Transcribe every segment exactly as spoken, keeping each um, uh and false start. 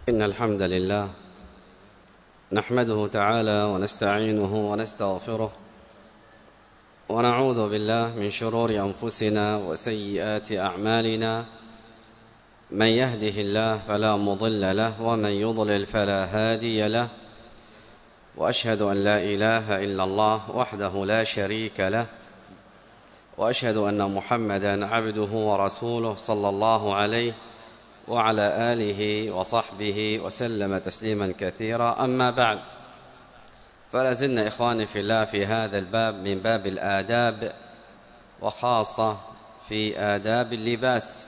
إن الحمد لله نحمده تعالى ونستعينه ونستغفره ونعوذ بالله من شرور أنفسنا وسيئات أعمالنا. من يهده الله فلا مضل له ومن يضلل فلا هادي له، وأشهد أن لا إله إلا الله وحده لا شريك له، وأشهد أن محمدا عبده ورسوله صلى الله عليه وعلى آله وصحبه وسلم تسليما كثيرا. أما بعد، فلازلنا إخواني في الله في هذا الباب من باب الآداب، وخاصة في آداب اللباس،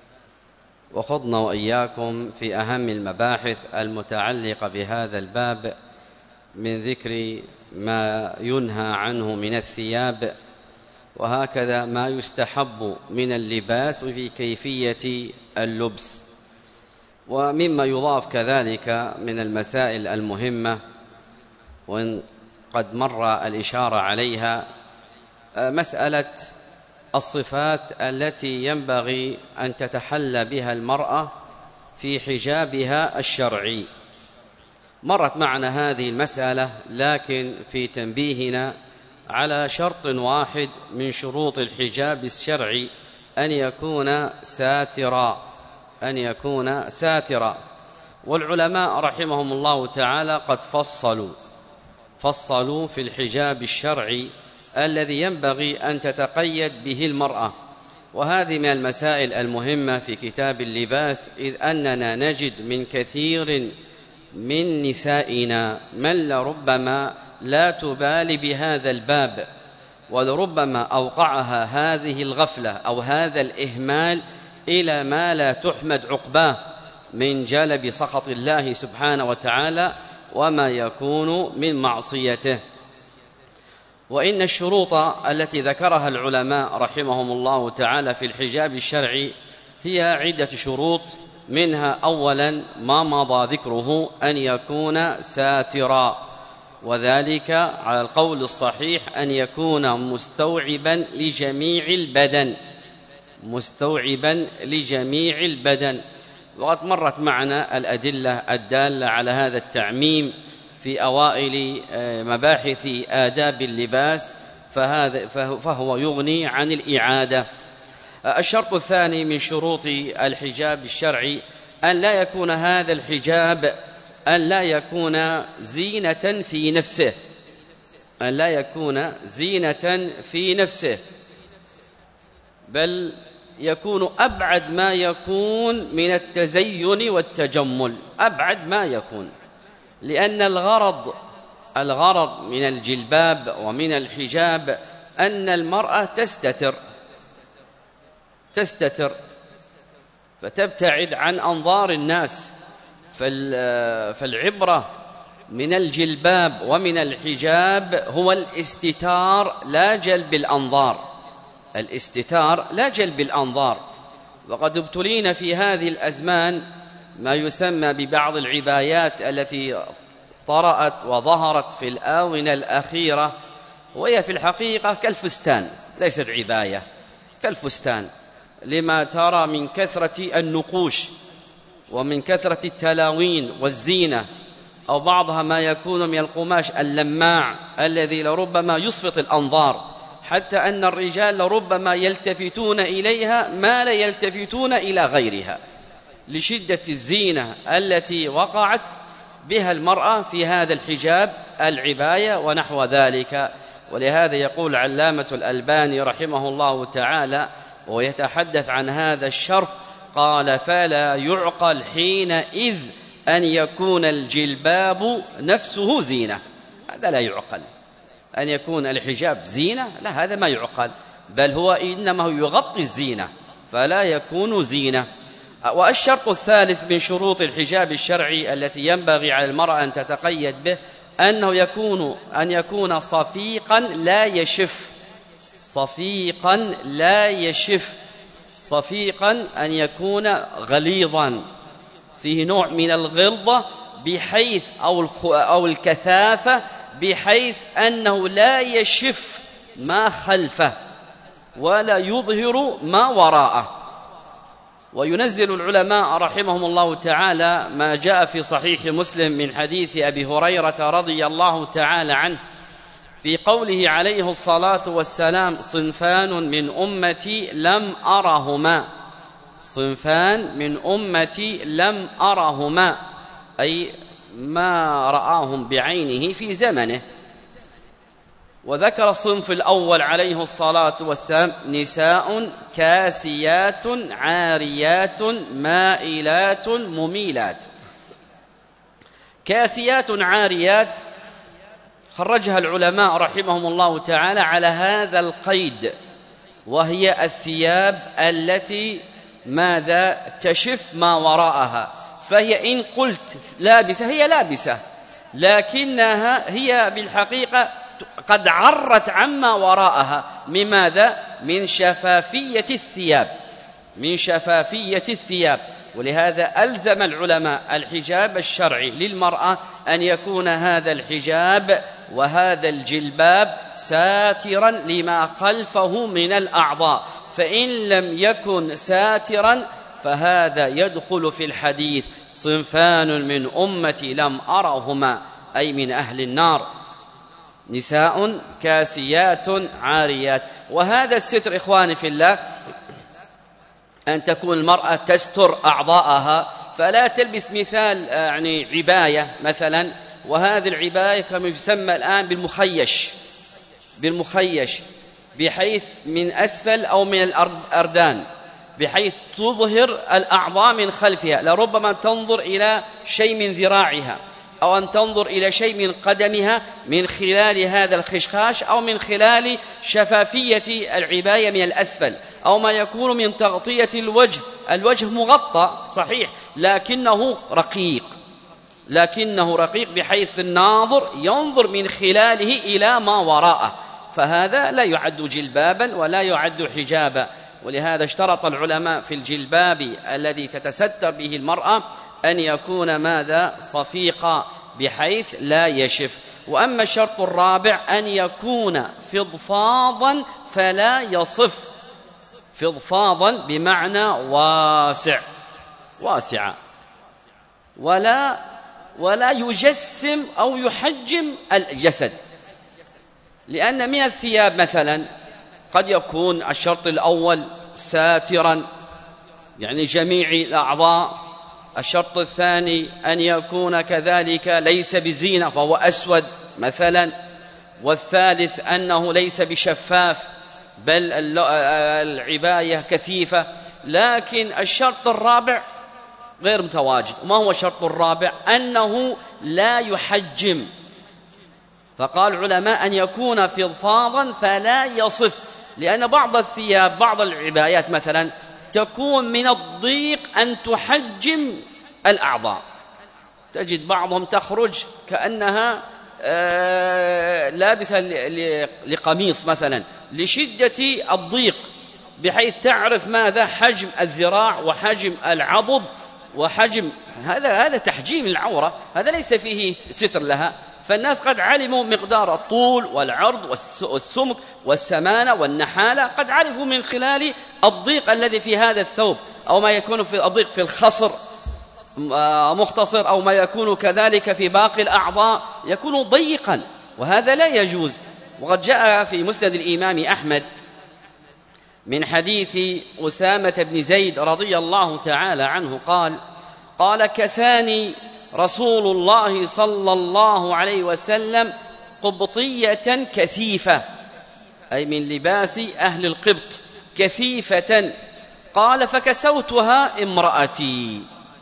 وخضنا وإياكم في أهم المباحث المتعلقة بهذا الباب من ذكر ما ينهى عنه من الثياب، وهكذا ما يستحب من اللباس في كيفية اللبس. ومما يضاف كذلك من المسائل المهمة، وإن قد مر الإشارة عليها، مسألة الصفات التي ينبغي أن تتحلى بها المرأة في حجابها الشرعي. مرت معنا هذه المسألة، لكن في تنبيهنا على شرط واحد من شروط الحجاب الشرعي، أن يكون ساترا أن يكون ساترا والعلماء رحمهم الله تعالى قد فصلوا فصلوا في الحجاب الشرعي الذي ينبغي أن تتقيد به المرأة. وهذه من المسائل المهمة في كتاب اللباس، إذ أننا نجد من كثير من نسائنا من لربما لا تبالي بهذا الباب، ولربما أوقعها هذه الغفلة أو هذا الإهمال إلى ما لا تحمد عقباه من جلب سخط الله سبحانه وتعالى وما يكون من معصيته. وإن الشروط التي ذكرها العلماء رحمهم الله تعالى في الحجاب الشرعي هي عدة شروط، منها أولا ما مضى ذكره، أن يكون ساترا، وذلك على القول الصحيح أن يكون مستوعبا لجميع البدن مستوعبا لجميع البدن. وقد مرت معنا الأدلة الدالة على هذا التعميم في أوائل مباحث آداب اللباس، فهذا فهو يغني عن الإعادة. الشرط الثاني من شروط الحجاب الشرعي أن لا يكون هذا الحجاب أن لا يكون زينة في نفسه أن لا يكون زينة في نفسه بل يكون أبعد ما يكون من التزين والتجمل، أبعد ما يكون، لأن الغرض الغرض من الجلباب ومن الحجاب أن المرأة تستتر تستتر فتبتعد عن أنظار الناس. فالعبرة من الجلباب ومن الحجاب هو الاستتار لا جلب الأنظار الاستتار لا جلب الأنظار. وقد ابتلينا في هذه الأزمان ما يسمى ببعض العبايات التي طرأت وظهرت في الآونة الأخيرة، وهي في الحقيقة كالفستان، ليست عباية، كالفستان، لما ترى من كثرة النقوش ومن كثرة التلاوين والزينة، أو بعضها ما يكون من القماش اللماع الذي لربما يسفط الأنظار، حتى أن الرجال لربما يلتفتون إليها ما لا يلتفتون إلى غيرها لشدة الزينة التي وقعت بها المرأة في هذا الحجاب العباية ونحو ذلك. ولهذا يقول علامة الألباني رحمه الله تعالى ويتحدث عن هذا الشرط، قال: فلا يعقل حينئذ أن يكون الجلباب نفسه زينة. هذا لا يعقل، أن يكون الحجاب زينة، لا، هذا ما يعقل، بل هو إنما يغطي الزينة فلا يكون زينة. والشرط الثالث من شروط الحجاب الشرعي التي ينبغي على المرأة أن تتقيد به أنه يكون أن يكون صفيقا لا يشف صفيقا لا يشف صفيقا أن يكون غليظا، فيه نوع من الغلظة بحيث أو أو الكثافة بحيث أنه لا يشف ما خلفه ولا يظهر ما وراءه. وينزل العلماء رحمهم الله تعالى ما جاء في صحيح مسلم من حديث أبي هريرة رضي الله تعالى عنه في قوله عليه الصلاة والسلام: صنفان من أمتي لم أرهما، صنفان من أمتي لم أرهما، أي ما رآهم بعينه في زمنه. وذكر الصنف الأول عليه الصلاة والسلام: نساء كاسيات عاريات مائلات مميلات. كاسيات عاريات خرجها العلماء رحمهم الله تعالى على هذا القيد، وهي الثياب التي ماذا تشف ما وراءها، فهي إن قلت لابسة هي لابسة، لكنها هي بالحقيقة قد عرت عما وراءها من ماذا؟ من شفافية الثياب، من شفافية الثياب. ولهذا ألزم العلماء الحجاب الشرعي للمرأة أن يكون هذا الحجاب وهذا الجلباب ساترا لما خلفه من الأعضاء، فإن لم يكن ساترا فهذا يدخل في الحديث: صنفان من أمتي لم أرهما، أي من أهل النار، نساء كاسيات عاريات. وهذا الستر إخواني في الله، أن تكون المرأة تستر أعضاءها، فلا تلبس مثال يعني عباية مثلا، وهذه العباية كما يسمى الآن بالمخيش، بالمخيش بحيث من أسفل أو من الأردان، بحيث تظهر الأعضاء من خلفها، لربما تنظر إلى شيء من ذراعها، أو أن تنظر إلى شيء من قدمها من خلال هذا الخشخاش، أو من خلال شفافية العباية من الأسفل، أو ما يكون من تغطية الوجه. الوجه مغطى صحيح، لكنه رقيق، لكنه رقيق بحيث الناظر ينظر من خلاله إلى ما وراءه، فهذا لا يعد جلبابا ولا يعد حجابا. ولهذا اشترط العلماء في الجلباب الذي تتستر به المرأة أن يكون ماذا؟ صفيقا بحيث لا يشف. وأما الشرط الرابع أن يكون فضفاضا فلا يصف، فضفاضا بمعنى واسع، واسعا، ولا ولا يجسم أو يحجم الجسد، لأن من الثياب مثلا قد يكون الشرط الأول ساترا يعني جميع الأعضاء، الشرط الثاني أن يكون كذلك ليس بزينة فهو أسود مثلا، والثالث أنه ليس بشفاف بل العباية كثيفة. لكن الشرط الرابع غير متواجد. وما هو الشرط الرابع؟ أنه لا يحجم. فقال العلماء أن يكون فضفاضا فلا يصف، لأن بعض الثياب بعض العبايات مثلا تكون من الضيق أن تحجم الأعضاء، تجد بعضهم تخرج كأنها لابسة لقميص مثلا لشدة الضيق، بحيث تعرف ماذا؟ حجم الذراع وحجم العضد وحجم هذا هذا تحجيم العورة، هذا ليس فيه ستر لها. فالناس قد علموا مقدار الطول والعرض والسمك والسمانة والنحالة، قد عرفوا من خلال الضيق الذي في هذا الثوب، أو ما يكون في الضيق في الخصر مختصر، أو ما يكون كذلك في باقي الأعضاء يكون ضيقا، وهذا لا يجوز. وقد جاء في مسند الإمام أحمد من حديث أسامة بن زيد رضي الله تعالى عنه قال: قال كساني رسول الله صلى الله عليه وسلم قبطية كثيفة، أي من لباس أهل القبط كثيفة، قال فكسوتها امرأتي،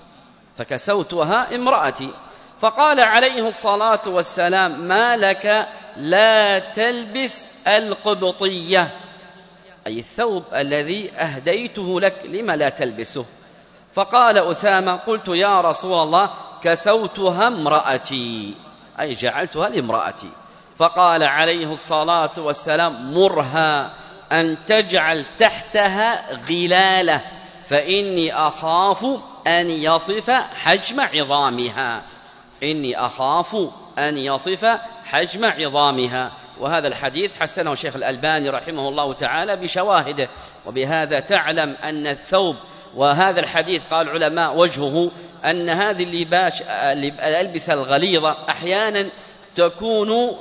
فكسوتها امرأتي فقال عليه الصلاة والسلام: ما لك لا تلبس القبطية، أي الثوب الذي أهديته لك لما لا تلبسه؟ فقال أسامة: قلت يا رسول الله كسوتها امرأتي، أي جعلتها لامرأتي. فقال عليه الصلاة والسلام: مرها أن تجعل تحتها غلالة، فإني أخاف أن يصف حجم عظامها، إني أخاف أن يصف حجم عظامها. وهذا الحديث حسنه الشيخ الألباني رحمه الله تعالى بشواهده. وبهذا تعلم أن الثوب وهذا الحديث قال العلماء وجهه أن هذه اللباس الألبسة الغليظة أحيانا تكون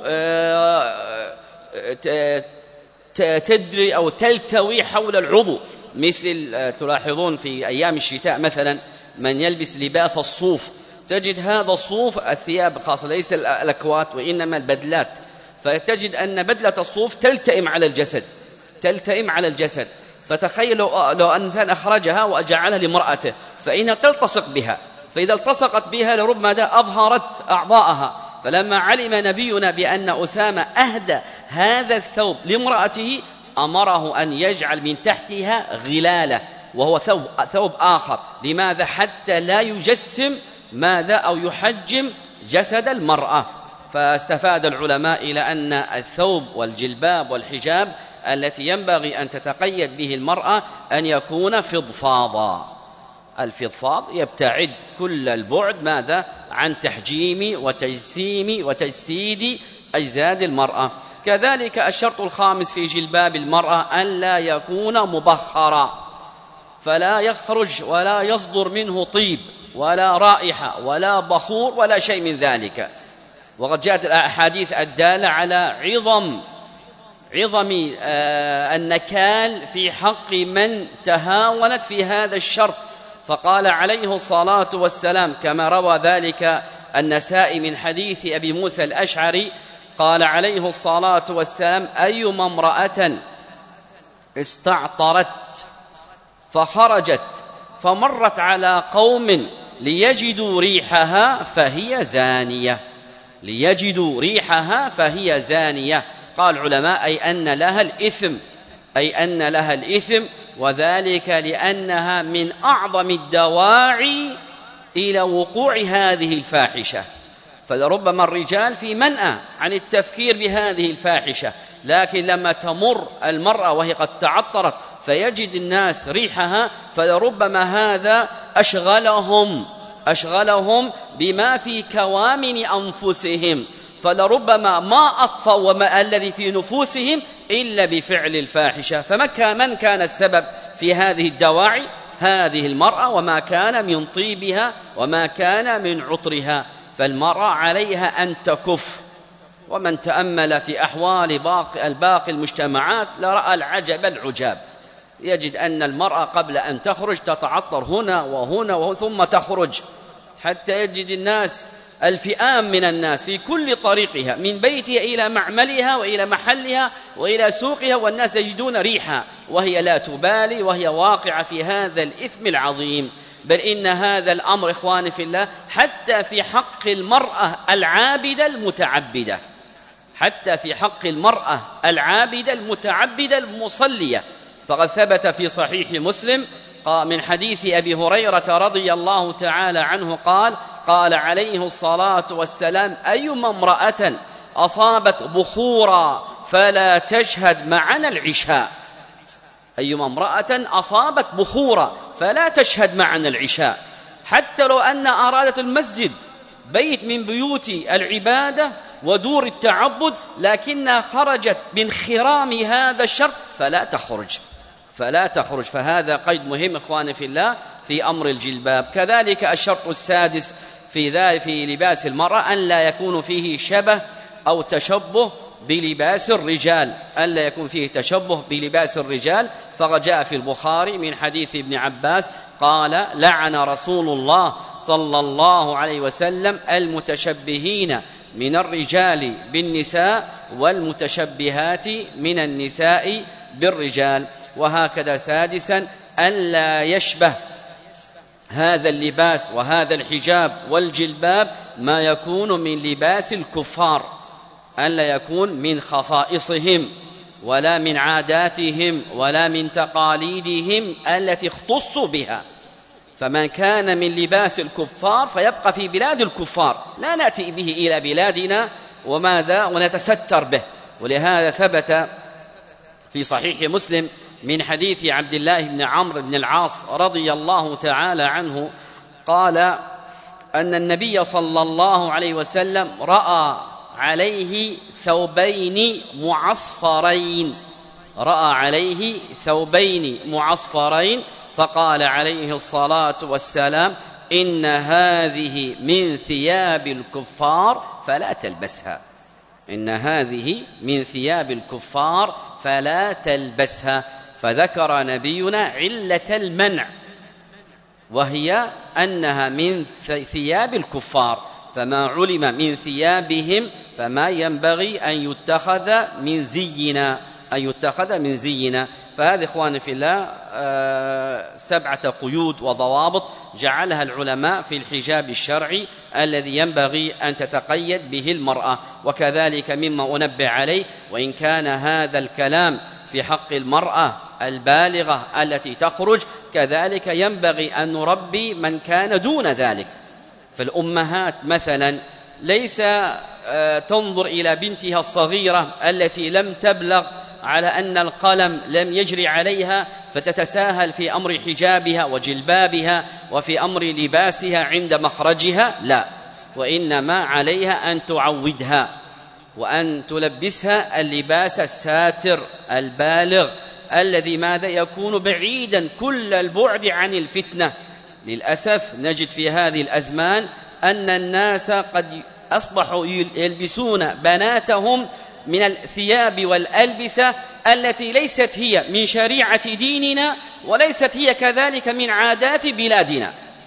تدري أو تلتوي حول العضو، مثل تلاحظون في أيام الشتاء مثلا من يلبس لباس الصوف تجد هذا الصوف الثياب خاصة ليس الأكوات وإنما البدلات، فتجد أن بدلة الصوف تلتئم على الجسد تلتئم على الجسد فتخيل لو أنسان أخرجها وجعلها لمرأته فإنها تلتصق بها، فإذا التصقت بها لربما أظهرت أعضاءها. فلما علم نبينا بأن أسامة أهدى هذا الثوب لامرأته أمره أن يجعل من تحتها غلالة وهو ثوب, ثوب آخر. لماذا؟ حتى لا يجسم ماذا أو يحجم جسد المرأة. فاستفاد العلماء إلى أن الثوب والجلباب والحجاب التي ينبغي أن تتقيد به المرأة أن يكون فضفاضا. الفضفاض يبتعد كل البعد ماذا عن تحجيم وتجسيم وتجسيد أجساد المرأة. كذلك الشرط الخامس في جلباب المرأة أن لا يكون مبخرا، فلا يخرج ولا يصدر منه طيب ولا رائحة ولا بخور ولا شيء من ذلك. وقد جاءت الأحاديث الدالة على عظم عظم النكال في حق من تهاونت في هذا الشرط. فقال عليه الصلاة والسلام كما روى ذلك النسائي من حديث أبي موسى الأشعري قال عليه الصلاة والسلام أيما امرأة استعطرت فخرجت فمرت على قوم ليجدوا ريحها فهي زانية ليجدوا ريحها فهي زانية. قال العلماء أي أن لها الإثم أي أن لها الإثم وذلك لأنها من أعظم الدواعي إلى وقوع هذه الفاحشة. فلربما الرجال في منأى عن التفكير بهذه الفاحشة، لكن لما تمر المرأة وهي قد تعطرت فيجد الناس ريحها فلربما هذا أشغلهم أشغلهم بما في كوامن أنفسهم، فلربما ما أطفوا وما الذي في نفوسهم إلا بفعل الفاحشة. فمن كان السبب في هذه الدواعي هذه المرأة وما كان من طيبها وما كان من عطرها، فالمرأة عليها أن تكف. ومن تأمل في أحوال باقي الباقي المجتمعات لرأى العجب العجاب، يجد أن المرأة قبل أن تخرج تتعطر هنا وهنا وهنا ثم تخرج، حتى يجد الناس الفئام من الناس في كل طريقها من بيتها إلى معملها وإلى محلها وإلى سوقها والناس يجدون ريحها وهي لا تبالي وهي واقعة في هذا الإثم العظيم. بل إن هذا الأمر إخواني في الله حتى في حق المرأة العابدة المتعبدة حتى في حق المرأة العابدة المتعبدة المصلية. فقد ثبت في صحيح مسلم من حديث أبي هريرة رضي الله تعالى عنه قال قال عليه الصلاة والسلام أيما امرأة أصابت بخورا فلا تشهد معنا العشاء أيما امرأة أصابت بخورا فلا تشهد معنا العشاء. حتى لو أن أرادت المسجد بيت من بيوت العبادة ودور التعبد لكنها خرجت من خرام هذا الشرط فلا تخرج فلا تخرج فهذا قيد مهم إخواني في الله في أمر الجلباب. كذلك الشرط السادس في ذلك في لباس المرأة أن لا يكون فيه شبه أو تشبه بلباس الرجال أن لا يكون فيه تشبه بلباس الرجال. فقد جاء في البخاري من حديث ابن عباس قال لعن رسول الله صلى الله عليه وسلم المتشبهين من الرجال بالنساء والمتشبهات من النساء بالرجال. وهكذا سادسا ألا يشبه هذا اللباس وهذا الحجاب والجلباب ما يكون من لباس الكفار، ألا يكون من خصائصهم ولا من عاداتهم ولا من تقاليدهم التي اختصوا بها. فمن كان من لباس الكفار فيبقى في بلاد الكفار لا نأتي به إلى بلادنا وماذا ونتستر به. ولهذا ثبت في صحيح مسلم من حديث عبد الله بن عمرو بن العاص رضي الله تعالى عنه قال أن النبي صلى الله عليه وسلم رأى عليه ثوبين معصفرين رأى عليه ثوبين معصفرين فقال عليه الصلاة والسلام: إن هذه من ثياب الكفار فلا تلبسها. إن هذه من ثياب الكفار فلا تلبسها. فذكر نبينا علة المنع، وهي أنها من ثياب الكفار، فما علم من ثيابهم فما ينبغي أن يتخذ من زينا أن يتخذ من زينا. فهذه إخواني في الله سبعة قيود وضوابط جعلها العلماء في الحجاب الشرعي الذي ينبغي أن تتقيد به المرأة. وكذلك مما أنبه عليه، وإن كان هذا الكلام في حق المرأة البالغة التي تخرج، كذلك ينبغي أن نربي من كان دون ذلك. فالأمهات مثلا ليس تنظر إلى بنتها الصغيرة التي لم تبلغ على أن القلم لم يجري عليها فتتساهل في أمر حجابها وجلبابها وفي أمر لباسها عند مخرجها، لا، وإنما عليها أن تعودها وأن تلبسها اللباس الساتر البالغ الذي ماذا يكون بعيدا كل البعد عن الفتنة. للأسف نجد في هذه الأزمان أن الناس قد أصبحوا يلبسون بناتهم من الثياب والألبسة التي ليست هي من شريعة ديننا وليست هي كذلك من عادات بلادنا،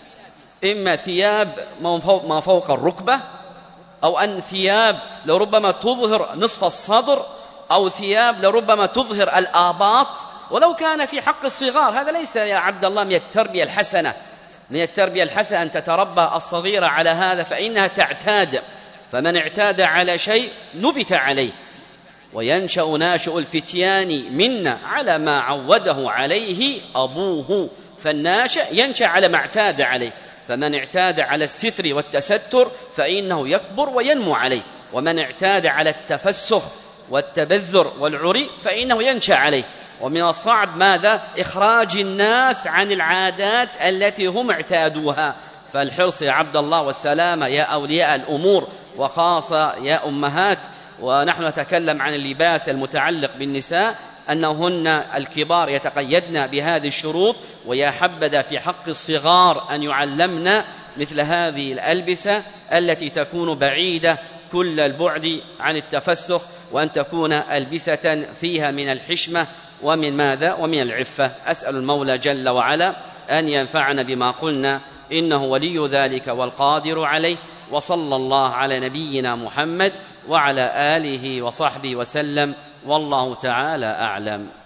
إما ثياب ما فوق الركبة، أو أن ثياب لربما تظهر نصف الصدر، أو ثياب لربما تظهر الآباط. ولو كان في حق الصغار هذا ليس يا عبد الله من التربية الحسنة. من التربية الحسنة أن تتربى الصغيرة على هذا، فإنها تعتاد، فمن اعتاد على شيء نبت عليه. وينشأ ناشئ الفتيان منا على ما عوده عليه أبوه. فالناشئ ينشأ على ما اعتاد عليه، فمن اعتاد على الستر والتستر فإنه يكبر وينمو عليه، ومن اعتاد على التفسخ والتبذر والعري فإنه ينشأ عليه. ومن الصعب ماذا؟ إخراج الناس عن العادات التي هم اعتادوها. فالحرص يا عبد الله والسلامة يا أولياء الأمور، وخاصة يا أمهات، ونحن نتكلم عن اللباس المتعلق بالنساء، أنهن الكبار يتقيدن بهذه الشروط، ويا حبذا في حق الصغار أن يعلمن مثل هذه الألبسة التي تكون بعيدة كل البعد عن التفسخ، وأن تكون ألبسة فيها من الحشمة ومن ماذا؟ ومن العفة. أسأل المولى جل وعلا أن ينفعنا بما قلنا، إنه ولي ذلك والقادر عليه. وصلى الله على نبينا محمد وعلى آله وصحبه وسلم، والله تعالى أعلم.